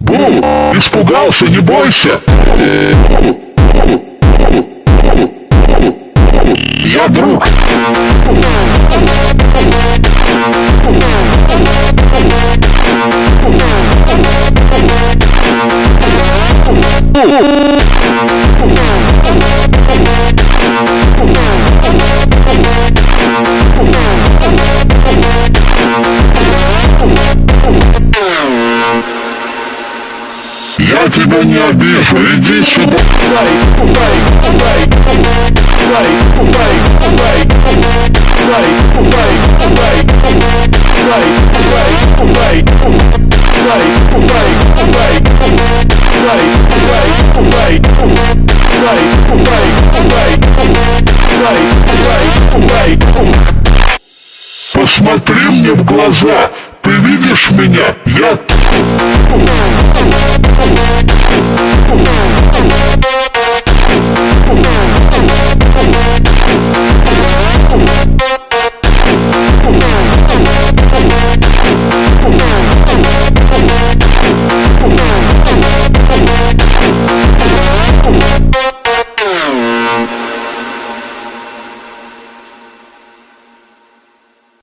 Бу, испугался, не бойся. Я друг. Я тебя не обижу, иди сюда. Посмотри мне в глаза, ты видишь меня? Я...